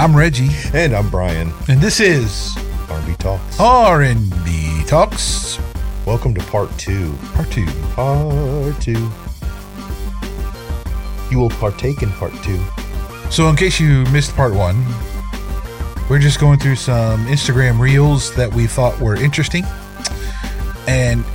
I'm Reggie. And I'm Brian. And this is R&B Talks. R&B Talks. Welcome to part 2. Part 2. Part 2. You will partake in part 2. So in case you missed part 1, we're just going through some Instagram reels that we thought were interesting. And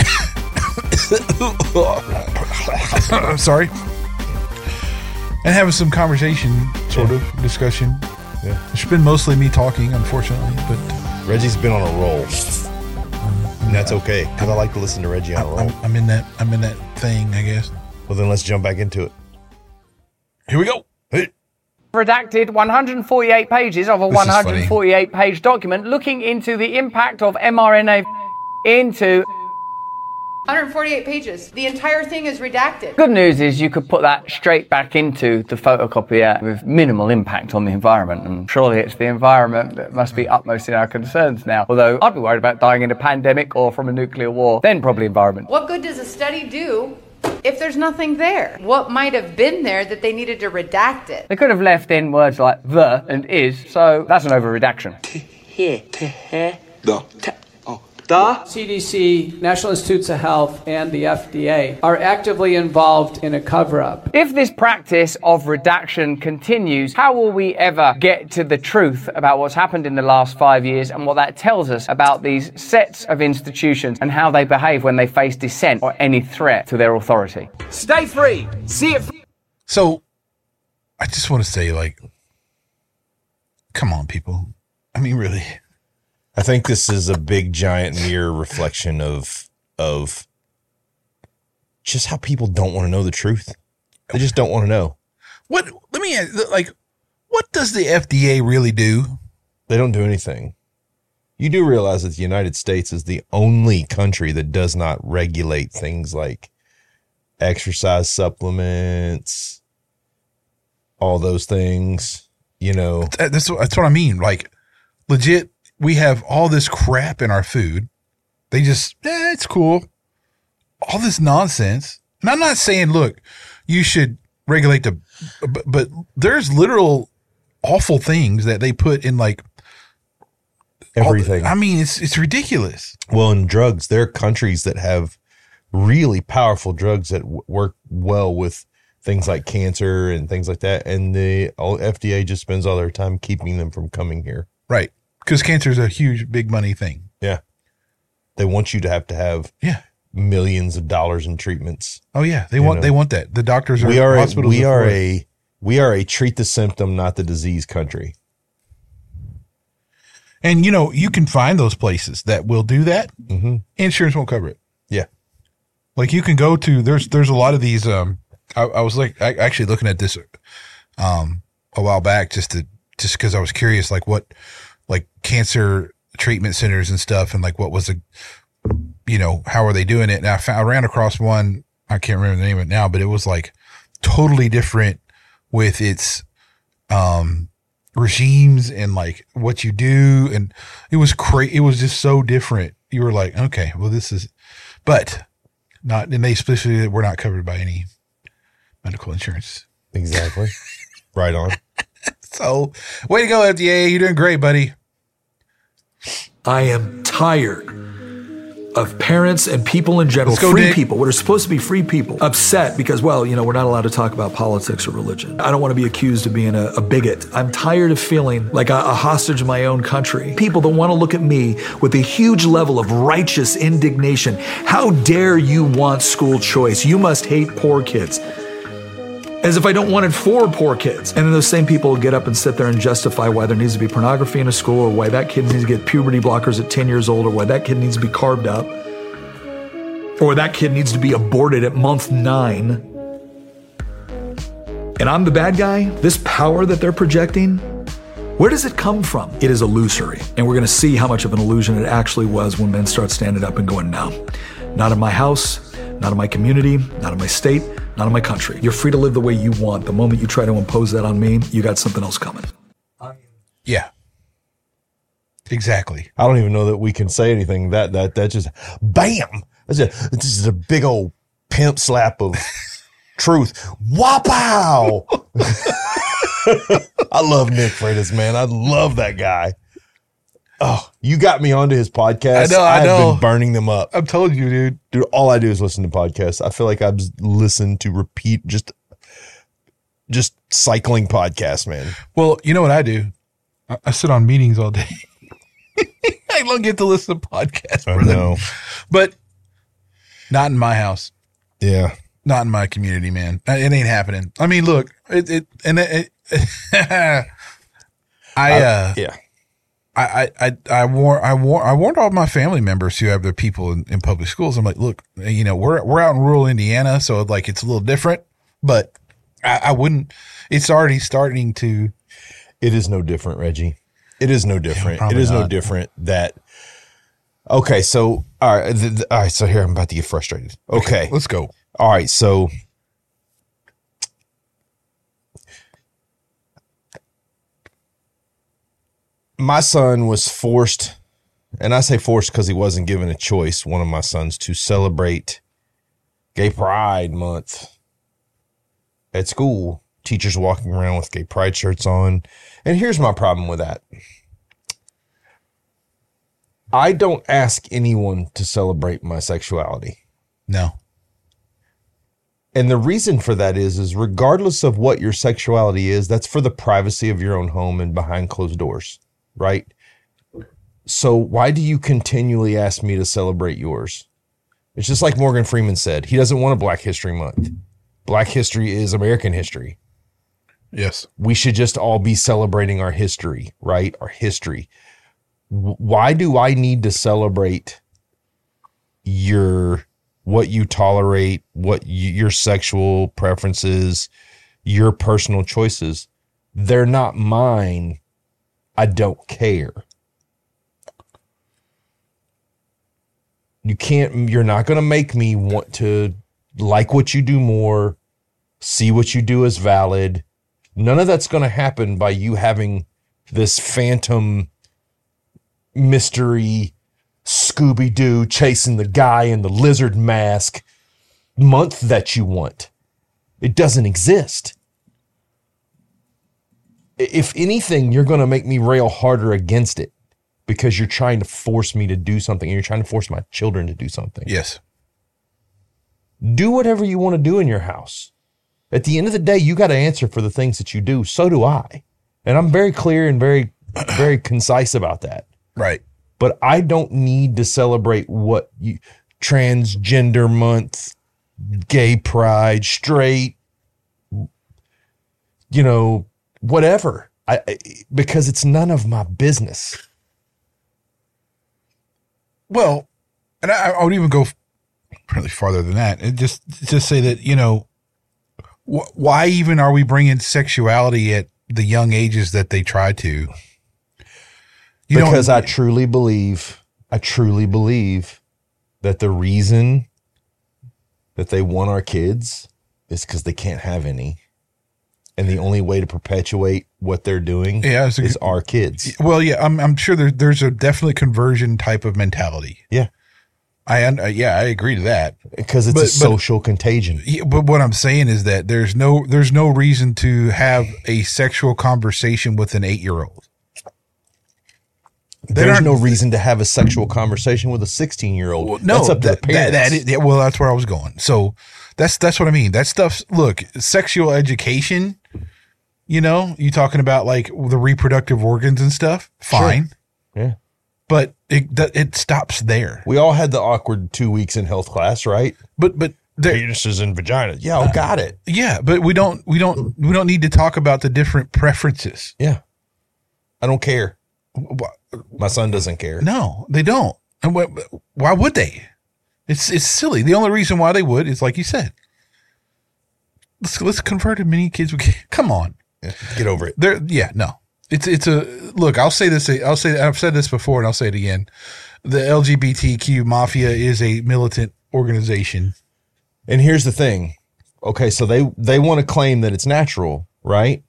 sorry. And having some conversation, sort of discussion. Yeah. It's been mostly me talking, unfortunately, but Reggie's been on a roll. And that's okay, because I like to listen to Reggie on a roll. I'm in that thing, I guess. Well, then let's jump back into it. Here we go. Hey. Redacted 148 pages of a 148-page document looking into the impact of mRNA into... 148 pages. The entire thing is redacted. Good news is you could put that straight back into the photocopier with minimal impact on the environment, and surely it's the environment that must be utmost in our concerns now. Although I'd be worried about dying in a pandemic or from a nuclear war, then probably environment. What good does a study do if there's nothing there? What might have been there that they needed to redact it? They could have left in words like the and is, so that's an over-redaction. The CDC, National Institutes of Health, and the FDA are actively involved in a cover-up. If this practice of redaction continues, how will we ever get to the truth about what's happened in the last 5 years and what that tells us about these sets of institutions and how they behave when they face dissent or any threat to their authority? Stay free. See it. So, I just want to say, come on, people. I mean, really. I think this is a big, giant mirror reflection of just how people don't want to know the truth. They just don't want to know. Let me ask, what does the FDA really do? They don't do anything. You do realize that the United States is the only country that does not regulate things like exercise supplements, all those things, That's what I mean. Legit. We have all this crap in our food. They just, it's cool. All this nonsense. And I'm not saying, look, you should regulate but there's literal awful things that they put in everything. It's ridiculous. Well, in drugs, there are countries that have really powerful drugs that work well with things like cancer and things like that. And the FDA just spends all their time keeping them from coming here. Right. Because cancer is a huge, big money thing. Yeah. They want you to have millions of dollars in treatments. Oh yeah. They want that. The doctors are hospitals. We are a treat the symptom, not the disease country. And you can find those places that will do that. Mm-hmm. Insurance won't cover it. Yeah. You can go to, there's a lot of these, I was actually looking at this, a while back just because I was curious, what cancer treatment centers and stuff, and what was how are they doing it? And I ran across one, I can't remember the name of it now, but it was totally different with its regimes and what you do, and it was it was just so different. You were like, okay, well this is, but not, and they specifically were not covered by any medical insurance. Exactly. Right on. So, way to go, FDA. You're doing great, buddy. I am tired of parents and people in general, free people, what are supposed to be free people, upset because, we're not allowed to talk about politics or religion. I don't want to be accused of being a bigot. I'm tired of feeling like a hostage in my own country. People that want to look at me with a huge level of righteous indignation. How dare you want school choice? You must hate poor kids. As if I don't want it for poor kids. And then those same people will get up and sit there and justify why there needs to be pornography in a school, or why that kid needs to get puberty blockers at 10 years old, or why that kid needs to be carved up, or that kid needs to be aborted at month 9. And I'm the bad guy? This power that they're projecting? Where does it come from? It is illusory. And we're going to see how much of an illusion it actually was when men start standing up and going, no, not in my house, not in my community, not in my state, not in my country. You're free to live the way you want. The moment you try to impose that on me, you got something else coming. Yeah. Exactly. I don't even know that we can say anything. That just, bam! This is a big old pimp slap of truth. Wapow! I love Nick Freitas, man. I love that guy. Oh, you got me onto his podcast. I know. I've been burning them up. I'm telling you, dude. Dude, all I do is listen to podcasts. I feel like I've listened to repeat just cycling podcasts, man. Well, you know what I do? I sit on meetings all day. I don't get to listen to podcasts. I know. But not in my house. Yeah. Not in my community, man. It ain't happening. I mean, look, I warned all my family members who have their people in public schools. I'm like, look, you know, we're out in rural Indiana, so like it's a little different, but I wouldn't. It's already starting to. It is no different, Reggie. It is no different. Yeah, it is not. no different that. Okay, so all right, so here I'm about to get frustrated. Okay, let's go. All right, so my son was forced, and I say forced because he wasn't given a choice, one of my sons, to celebrate Gay Pride Month at school. Teachers walking around with Gay Pride shirts on. And here's my problem with that. I don't ask anyone to celebrate my sexuality. No. And the reason for that is regardless of what your sexuality is, that's for the privacy of your own home and behind closed doors, right? So why do you continually ask me to celebrate yours? It's just like Morgan Freeman said. He doesn't want a Black History Month. Black history is American history. Yes. We should just all be celebrating our history, right? Our history. Why do I need to celebrate what you tolerate, your sexual preferences, your personal choices? They're not mine. I don't care. You're not going to make me want to like what you do more, see what you do as valid. None of that's going to happen by you having this phantom mystery Scooby-Doo chasing the guy in the lizard mask month that you want. It doesn't exist. If anything, you're going to make me rail harder against it because you're trying to force me to do something and you're trying to force my children to do something. Yes. Do whatever you want to do in your house. At the end of the day, you got to answer for the things that you do. So do I. And I'm very clear and very, very concise about that. Right. But I don't need to celebrate transgender month, gay pride, straight, whatever. Because it's none of my business. Well, and I would even go really farther than that, and just say that, why even are we bringing sexuality at the young ages that they try to? Because I truly believe that the reason that they want our kids is because they can't have any. And the only way to perpetuate what they're doing is our kids. Well, yeah, I'm sure there's a definitely conversion type of mentality. Yeah. I agree to that. Because it's a social contagion. Yeah, but what I'm saying is that there's no reason to have a sexual conversation with an 8-year-old. There's no reason to have a sexual conversation with a 16-year-old. Well, no, that's up to the parents. That's where I was going. So that's what I mean. That stuff's, look, sexual education, you talking about like the reproductive organs and stuff. Fine. Sure. Yeah. But it stops there. We all had the awkward 2 weeks in health class, right? But penises and vaginas. Yeah, got it. Yeah, but we don't need to talk about the different preferences. Yeah. I don't care. My son doesn't care. No, they don't. And why would they? It's silly. The only reason why they would is like you said. Let's convert as many kids we can. Come on. Yeah, get over it. No. It's a look, I've said this before and I'll say it again. The LGBTQ mafia is a militant organization. And here's the thing. Okay, so they want to claim that it's natural, right?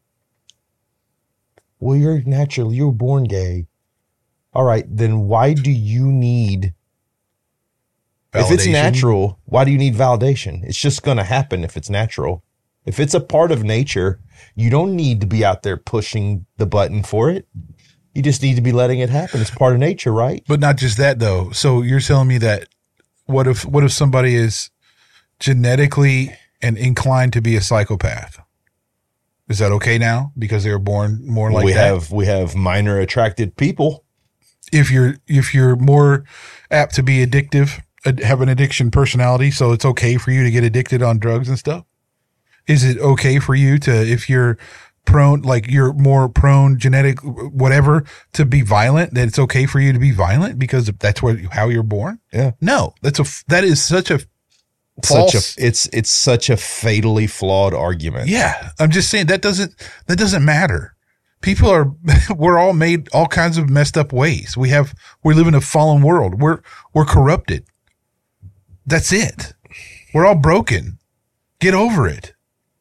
Well, you're natural. You were born gay. All right, then why do you need validation? If it's natural, why do you need validation? It's just going to happen if it's natural. If it's a part of nature, you don't need to be out there pushing the button for it. You just need to be letting it happen. It's part of nature, right? But not just that, though. So you're telling me that what if somebody is genetically and inclined to be a psychopath? Is that okay now because they were born more like that? We have minor attracted people. If you're more apt to be addictive, have an addiction personality, so it's okay for you to get addicted on drugs and stuff. Is it okay for you to, if you're prone, like you're more prone genetic, whatever, to be violent, that it's okay for you to be violent because that's how you're born? Yeah. No, that is such a false. It's such a fatally flawed argument. Yeah. I'm just saying that doesn't matter. People we're all made all kinds of messed up ways. We live in a fallen world. We're corrupted. That's it. We're all broken. Get over it.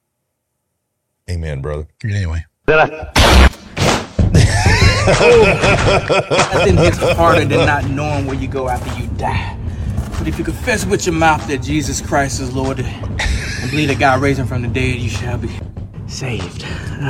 Amen, brother. Anyway. Nothing hits harder than not knowing where you go after you die. But if you confess with your mouth that Jesus Christ is Lord and believe that God raised him from the dead, you shall be saved.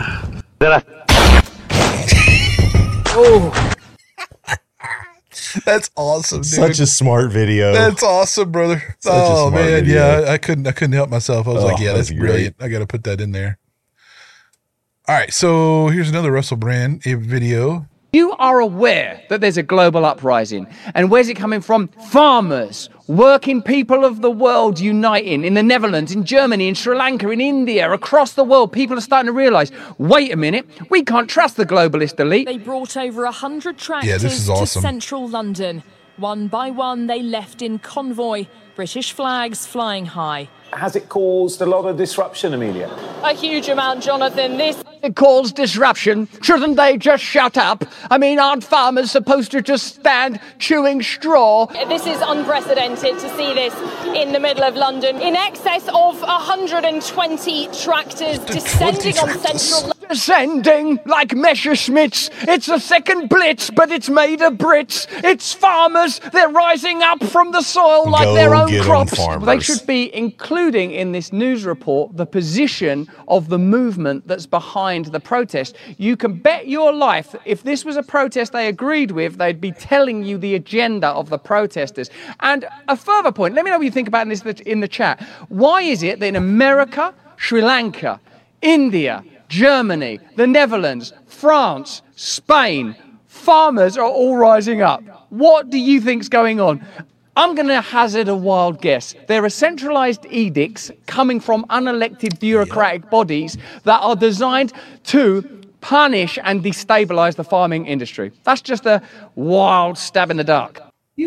Oh. That's awesome, dude. Such a smart video. That's awesome, brother. Oh man, video. Yeah, I couldn't help myself. I was like, yeah, that's brilliant. I got to put that in there. All right, so here's another Russell Brand video. You are aware that there's a global uprising. And where's it coming from? Farmers, working people of the world uniting in the Netherlands, in Germany, in Sri Lanka, in India, across the world. People are starting to realise, wait a minute, we can't trust the globalist elite. They brought over 100 tractors to central London. One by one, they left in convoy, British flags flying high. Has it caused a lot of disruption, Amelia? A huge amount, Jonathan. It caused disruption. Shouldn't they just shut up? I mean, aren't farmers supposed to just stand chewing straw? This is unprecedented to see this in the middle of London. In excess of 120 tractors descending on central London. Descending like Messerschmitts. It's a second blitz, but it's made of Brits. It's farmers. They're rising up from the soil like their own crops. They should be including in this news report the position of the movement that's behind the protest. You can bet your life if this was a protest they agreed with, they'd be telling you the agenda of the protesters. And a further point, let me know what you think about this in the chat. Why is it that in America, Sri Lanka, India, Germany, the Netherlands, France, Spain, farmers are all rising up? What do you think's going on? I'm going to hazard a wild guess. There are centralized edicts coming from unelected bureaucratic bodies that are designed to punish and destabilize the farming industry. That's just a wild stab in the dark.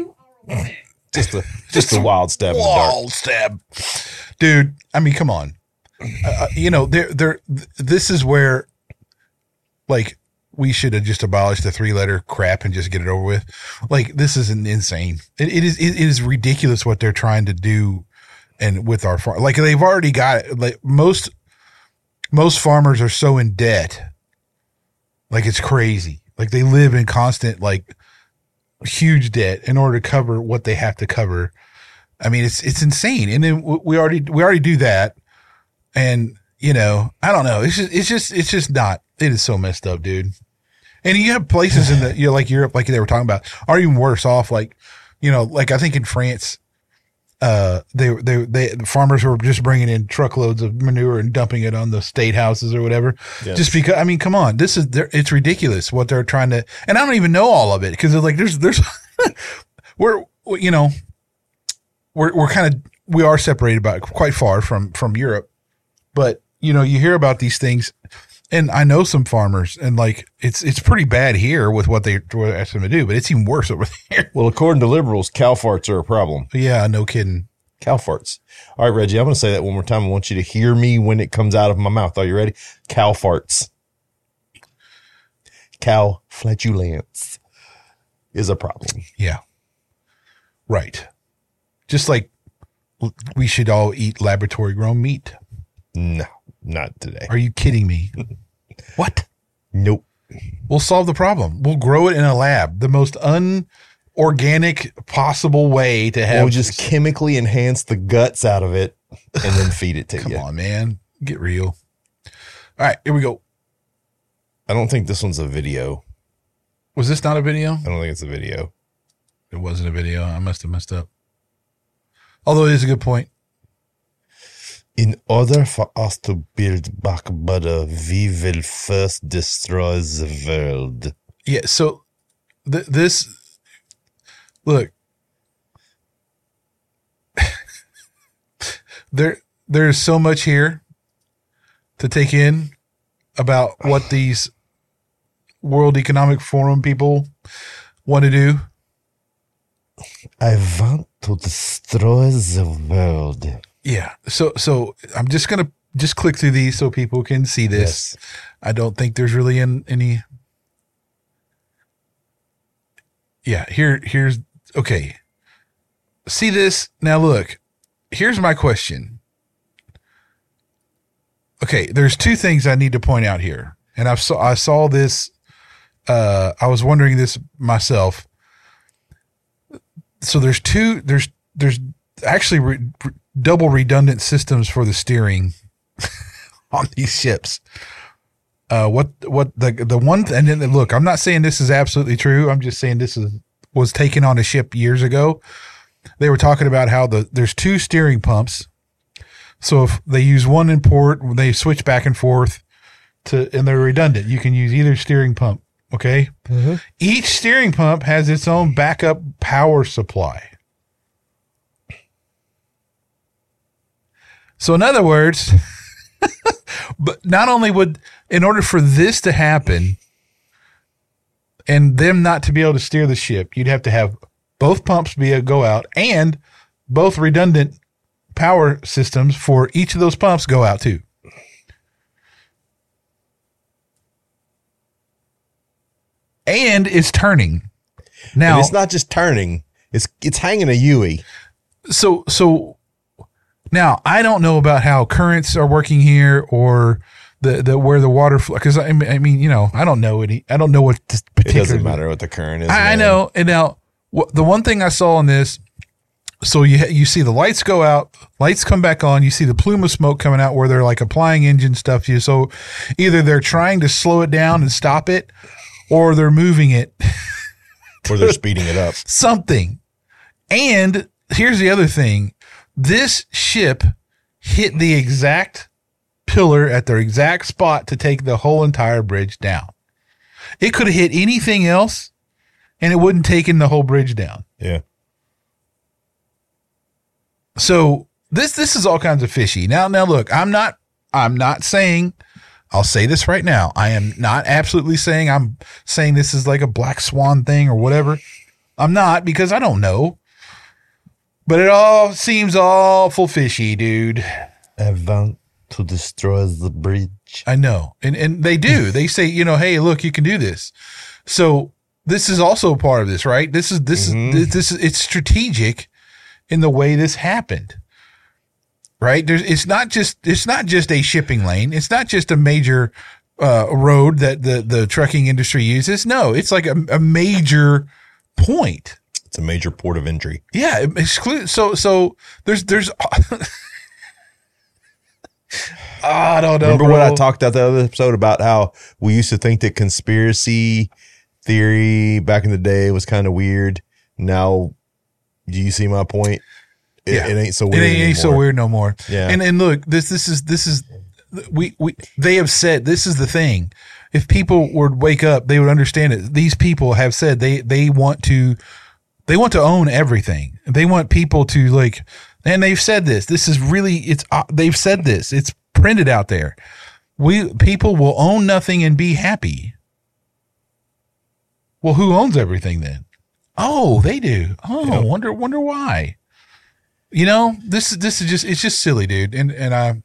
Just a wild stab in the dark. Wild stab. Dude, I mean, come on. This is where, like, we should have just abolished the 3-letter crap and just get it over with. Like, this is insane. It is ridiculous what they're trying to do, and with our farm, like they've already got it. Like most farmers are so in debt, like it's crazy. Like they live in constant, like, huge debt in order to cover what they have to cover. I mean, it's insane. And then we already do that. And, I don't know. It's just not, it is so messed up, dude. And you have places in the, like Europe, like they were talking about, are even worse off. Like, like I think in France, the farmers were just bringing in truckloads of manure and dumping it on the state houses or whatever. Yes. Just because, I mean, come on, it's ridiculous what they're trying to, and I don't even know all of it because like, there's, we're kind of, we are separated by quite far from Europe. But, you hear about these things, and I know some farmers, and like it's pretty bad here with what they're asking them to do, but it's even worse over there. Well, according to liberals, cow farts are a problem. Yeah, no kidding. Cow farts. All right, Reggie, I'm going to say that one more time. I want you to hear me when it comes out of my mouth. Are you ready? Cow farts. Cow flatulence is a problem. Yeah. Right. Just like we should all eat laboratory grown meat. No, not today. Are you kidding me? What? Nope. We'll solve the problem. We'll grow it in a lab. The most unorganic possible way to have. We'll just chemically enhance the guts out of it and then feed it to you. Come on, man. Get real. All right, here we go. I don't think this one's a video. Was this not a video? I don't think it's a video. It wasn't a video. I must have messed up. Although it is a good point. In order for us to build back better, we will first destroy the world. Yeah, so this, look, there's so much here to take in about what these World Economic Forum people want to do. I want to destroy the world. Yeah. So I'm just going to just click through these so people can see this. Yes. I don't think there's really any. Yeah. Here's okay. See this? Now look, here's my question. Okay. There's two things I need to point out here. And I saw this. I was wondering this myself. So there's actually double redundant systems for the steering on these ships. What the one and then look, I'm not saying this is absolutely true. I'm just saying this was taken on a ship years ago. They were talking about how there's two steering pumps. So if they use one in port, they switch back and forth and they're redundant. You can use either steering pump. Okay. Mm-hmm. Each steering pump has its own backup power supply. So in other words, but not only in order for this to happen and them not to be able to steer the ship, you'd have to have both pumps go out and both redundant power systems for each of those pumps go out too. And it's turning. Now and it's not just turning; it's hanging a Yui. So now I don't know about how currents are working here or the where the water flow. Because I mean, I don't know any. I don't know what this particular. It doesn't matter what the current is. I know. And now the one thing I saw on this. So you see the lights go out, lights come back on. You see the plume of smoke coming out where they're like applying engine stuff. So either they're trying to slow it down and stop it. Or they're moving it. Or they're speeding it up. Something. And here's the other thing. This ship hit the exact pillar at the exact spot to take the whole entire bridge down. It could have hit anything else and it wouldn't taken the whole bridge down. Yeah. So this is all kinds of fishy. Now look, I'm not saying, I'll say this right now. I am not absolutely saying I'm saying this is like a black swan thing or whatever. I'm not, because I don't know. But it all seems awful fishy, dude. I want to destroy the bridge. I know. And they do. They say, hey, look, you can do this. So this is also part of this, right? This is it's strategic in the way this happened. Right? It's not just a shipping lane. It's not just a major road that the trucking industry uses. No, it's like a major point. It's a major port of entry. Yeah, so there's I don't know. Remember what I talked about the other episode about how we used to think that conspiracy theory back in the day was kind of weird. Now, do you see my point? It ain't so weird. It ain't so weird no more. Yeah. And look, this is we they have said, this is the thing. If people would wake up, they would understand it. These people have said they want to own everything. They want people to and they've said this. This is really they've said this. It's printed out there. People will own nothing and be happy. Well, who owns everything then? Oh, they do. Oh, yep. Wonder why. This is just, it's just silly, dude. And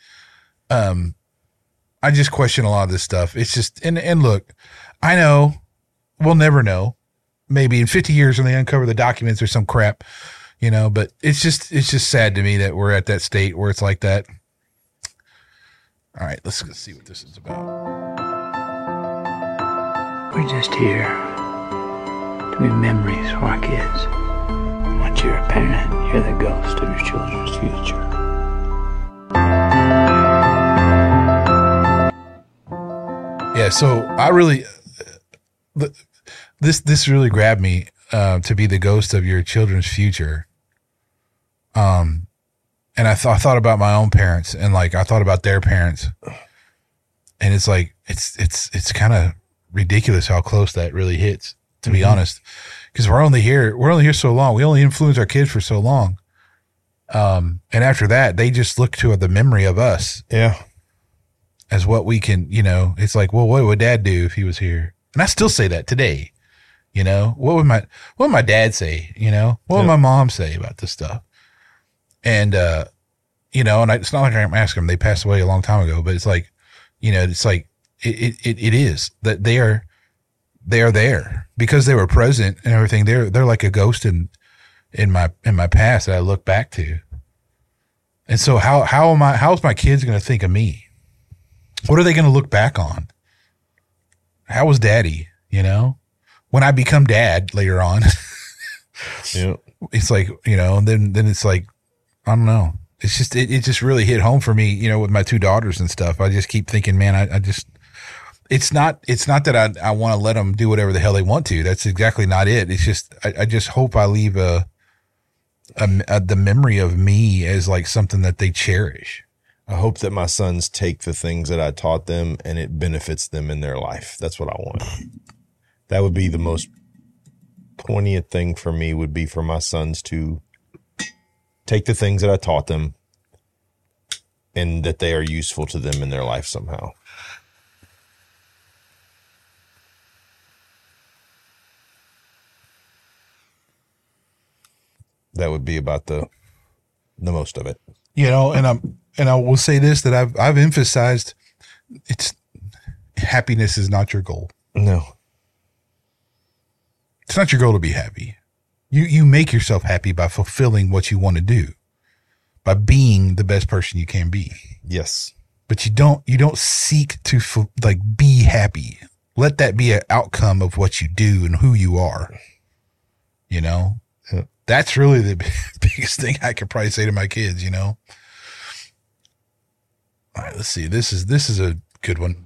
I just question a lot of this stuff. It's just, and look, I know we'll never know. Maybe in 50 years when they uncover the documents or some crap, but it's just sad to me that we're at that state where it's like that. All right, let's see what this is about. We're just here to be memories for our kids. Once you're a parent, you're the ghost of your children's future. So I really, this really grabbed me to be the ghost of your children's future. And I thought about my own parents, and like I thought about their parents, and it's like it's kind of ridiculous how close that really hits, to be honest, because we're only here so long. We only influence our kids for so long, and after that, they just look to the memory of us, as what we can. It's like, well, what would Dad do if he was here? And I still say that today. What would my dad say? What would my mom say about this stuff? And, and it's not like I'm asking them, they passed away a long time ago, but it's like, it is that they are there because they were present and everything. They're like a ghost in my past that I look back to. And so how's my kids going to think of me? What are they going to look back on? How was Daddy, when I become dad later on? It's like, and then it's like, I don't know. It's just, it just really hit home for me, with my two daughters and stuff. I just keep thinking, man, it's not that I want to let them do whatever the hell they want to. That's exactly not it. It's just, I just hope I leave the memory of me as like something that they cherish. I hope that my sons take the things that I taught them and it benefits them in their life. That's what I want. That would be the most poignant thing for me, would be for my sons to take the things that I taught them and that they are useful to them in their life somehow. That would be about the most of it. And I will say this, that I've emphasized, happiness is not your goal. No. It's not your goal to be happy. You make yourself happy by fulfilling what you want to do, by being the best person you can be. Yes. But you don't seek to be happy. Let that be an outcome of what you do and who you are. Yeah. That's really the biggest thing I could probably say to my kids, All right, let's see. This is a good one.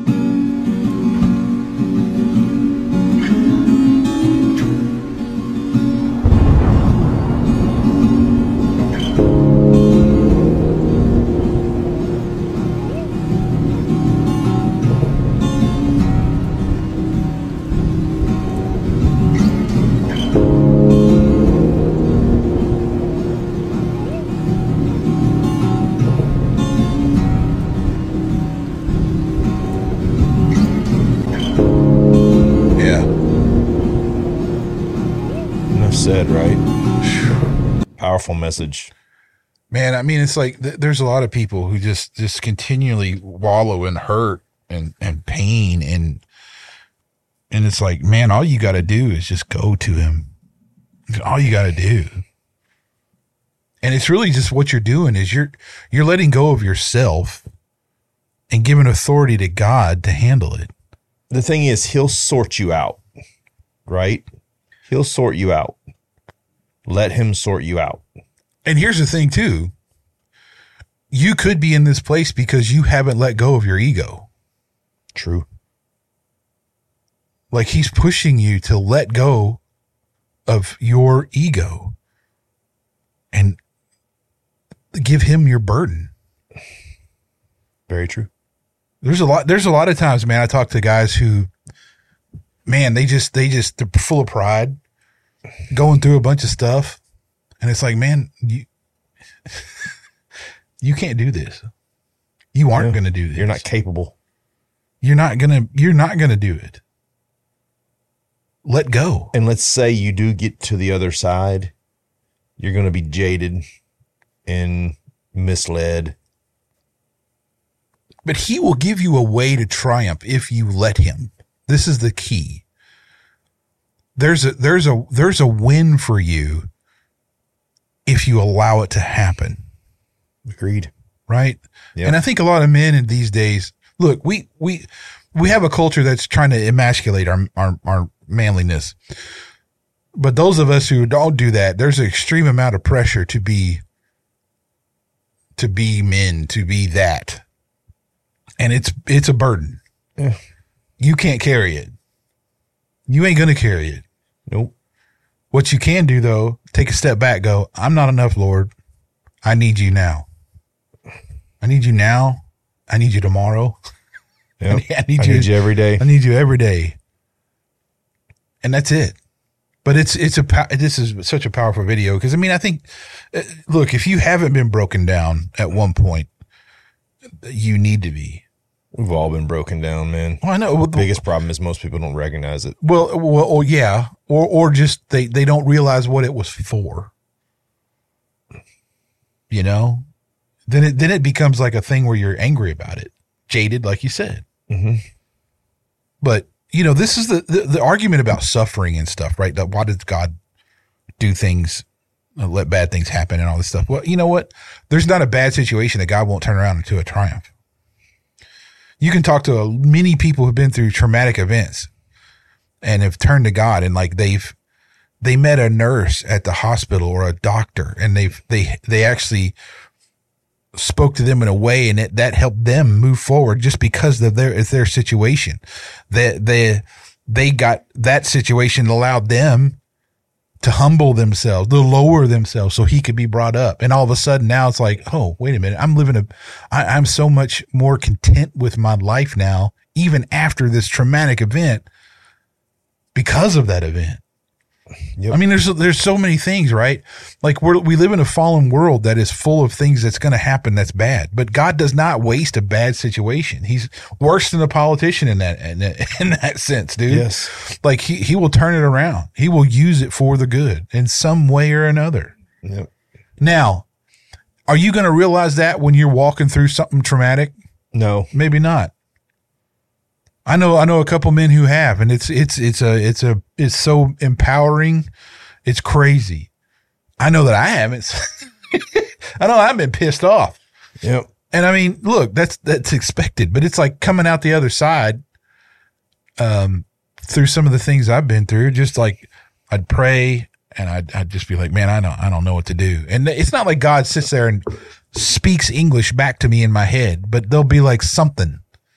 Powerful message, man. I mean, it's like there's a lot of people who just continually wallow in hurt and pain, and it's like, man, all you got to do is just go to him. All you got to do, and it's really just what you're doing is you're letting go of yourself and giving authority to God to handle it. The thing is, he'll sort you out, right? He'll sort you out. Let him sort you out. And here's the thing too. You could be in this place because you haven't let go of your ego. True. Like he's pushing you to let go of your ego and give him your burden. Very true. There's a lot of times, man, I talk to guys who, man, they're full of pride, going through a bunch of stuff, and it's like, man, you can't do this. You aren't going to do this. You're not capable. You're not going to do it. Let go. And let's say you do get to the other side, you're going to be jaded and misled. But he will give you a way to triumph if you let him. This is the key. There's a win for you if you allow it to happen. Agreed. Right? Yep. And I think a lot of men in these days, look, we have a culture that's trying to emasculate our manliness. But those of us who don't do that, there's an extreme amount of pressure to be men, to be that. And it's a burden. Yeah. you can't carry it. You ain't going to carry it. Nope. What you can do, though, take a step back, go, I'm not enough, Lord. I need you now. I need you now. I need you tomorrow. Yep. I need you every day. I need you every day. And that's it. But this is such a powerful video because, I mean, I think, look, if you haven't been broken down at one point, you need to be. We've all been broken down, man. Well, I know. Well, the biggest problem is most people don't recognize it. Well, yeah. Or just they don't realize what it was for. You know? Then it becomes like a thing where you're angry about it. Jaded, like you said. Mm-hmm. But, you know, this is the argument about suffering and stuff, right? That why does God do things, let bad things happen and all this stuff? Well, you know what? There's not a bad situation that God won't turn around into a triumph. You can talk to many people who've been through traumatic events and have turned to God, and like they met a nurse at the hospital or a doctor, and they actually spoke to them in a way, and that helped them move forward just because of their situation. They got that situation allowed them to humble themselves, to lower themselves so he could be brought up. And all of a sudden now it's like, oh, wait a minute. I'm so much more content with my life now, even after this traumatic event, because of that event. Yep. I mean, there's so many things, right? Like we live in a fallen world that is full of things that's going to happen that's bad, but God does not waste a bad situation. He's worse than a politician in that sense, dude. Yes. Like he will turn it around. He will use it for the good in some way or another. Yep. Now, are you going to realize that when you're walking through something traumatic? No, maybe not. I know a couple men who have, and it's so empowering. It's crazy. I know that I haven't. I know I've been pissed off. Yep. And I mean, look, that's expected, but it's like coming out the other side, through some of the things I've been through. Just like I'd pray and I'd just be like, man, I don't know what to do. And it's not like God sits there and speaks English back to me in my head, but there'll be like something.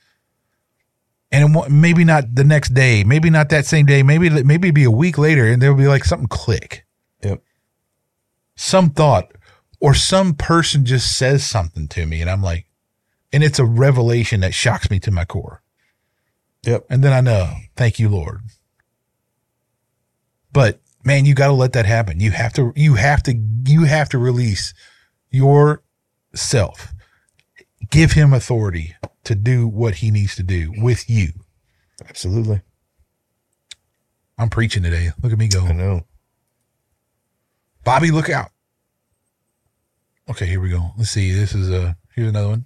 And maybe not the next day, maybe not that same day, maybe be a week later, and there'll be like something click. Yep. Some thought or some person just says something to me, and I'm like, and it's a revelation that shocks me to my core. Yep. And then I know, thank you, Lord. But man, you got to let that happen. You have to release yourself. Give him authority to do what he needs to do with you. Absolutely. I'm preaching today. Look at me go. I know. Bobby, look out. Okay, here we go. Let's see. Here's another one.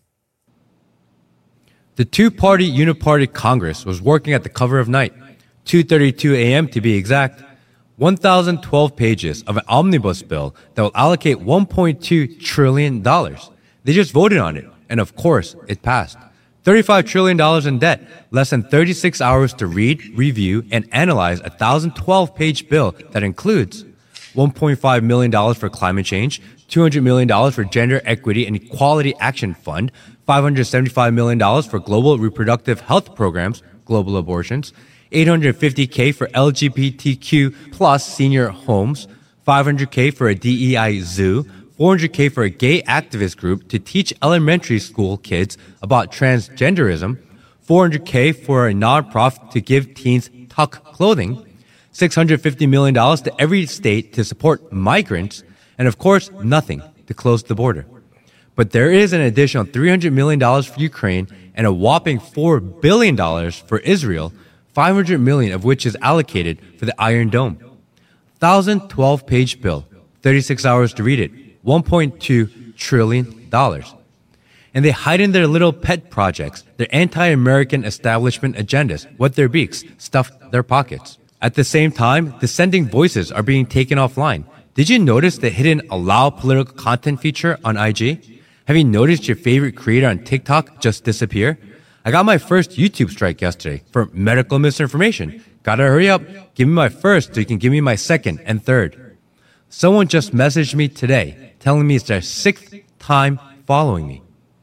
The two-party uniparty Congress was working at the cover of night, 2:32 a.m. to be exact. 1,012 pages of an omnibus bill that will allocate $1.2 trillion. They just voted on it, and of course, it passed. $35 trillion in debt, less than 36 hours to read, review, and analyze a 1,012-page bill that includes $1.5 million for climate change, $200 million for Gender Equity and Equality Action Fund, $575 million for global reproductive health programs, global abortions, $850K for LGBTQ plus senior homes, $500K for a DEI zoo, $400K for a gay activist group to teach elementary school kids about transgenderism, $400K for a nonprofit to give teens tuck clothing, $650 million to every state to support migrants, and of course, nothing to close the border. But there is an additional $300 million for Ukraine and a whopping $4 billion for Israel, $500 million of which is allocated for the Iron Dome. 1,012-page bill, 36 hours to read it, $1.2 trillion. And they hide in their little pet projects, their anti-American establishment agendas, wet their beaks, stuff their pockets. At the same time, dissenting voices are being taken offline. Did you notice the hidden allow political content feature on IG? Have you noticed your favorite creator on TikTok just disappear? I got my first YouTube strike yesterday for medical misinformation. Gotta hurry up. Give me my first so you can give me my second and third. Someone just messaged me today telling me it's their 6th time following me.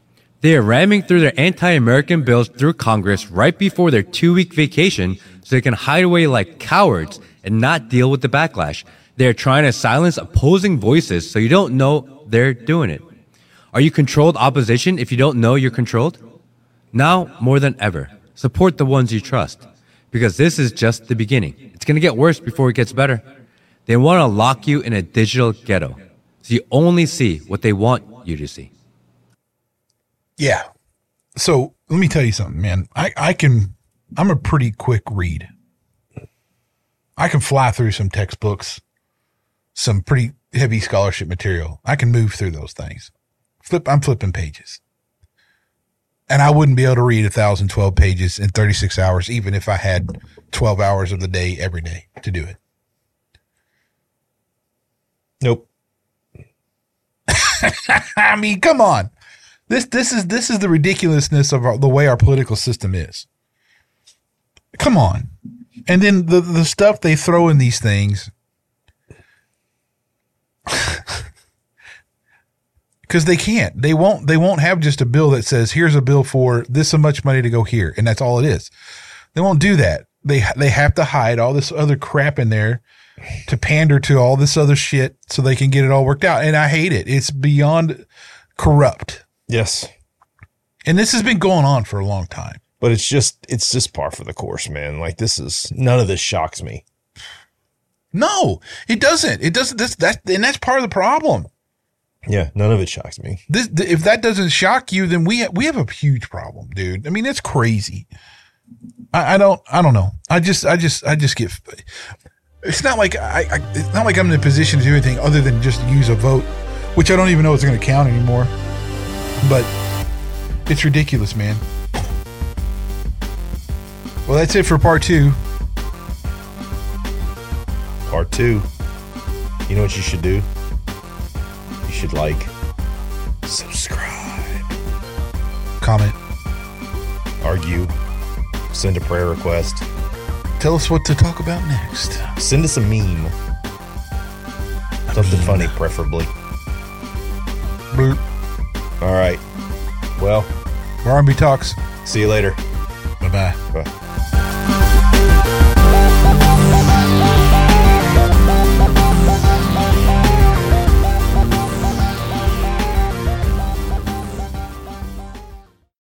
They are ramming through their anti-American bills through Congress right before their 2-week vacation so they can hide away like cowards and not deal with the backlash. They are trying to silence opposing voices so you don't know they're doing it. Are you controlled opposition if you don't know you're controlled? Now, more than ever, support the ones you trust. Because this is just the beginning. It's going to get worse before it gets better. They want to lock you in a digital ghetto. So you only see what they want you to see. Yeah. So let me tell you something, man. I'm a pretty quick read. I can fly through some textbooks, some pretty heavy scholarship material. I can move through those things. I'm flipping pages. And I wouldn't be able to read 1,012 pages in 36 hours, even if I had 12 hours of the day every day to do it. Nope. I mean, come on. This is the ridiculousness of the way our political system is. Come on. And then the stuff they throw in these things, because they can't. They won't have just a bill that says, here's a bill for this so much money to go here, and that's all it is. They won't do that. They have to hide all this other crap in there to pander to all this other shit so they can get it all worked out. And I hate it. It's beyond corrupt. Yes. And this has been going on for a long time. But it's just par for the course, man. Like, none of this shocks me. No, it doesn't. It doesn't. And that's part of the problem. Yeah, none of it shocks me. If that doesn't shock you, then we have a huge problem, dude. I mean, it's crazy. I don't know. I just get. It's not like it's not like I'm in a position to do anything other than just use a vote, which I don't even know if it's going to count anymore. But it's ridiculous, man. Well, that's it for part 2. Part 2. You know what you should do? You should like, subscribe, comment, argue, send a prayer request. Tell us what to talk about next. Send us a meme. Something funny, preferably. Bloop. All right. Well, R&B Talks. See you later. Bye-bye. Bye.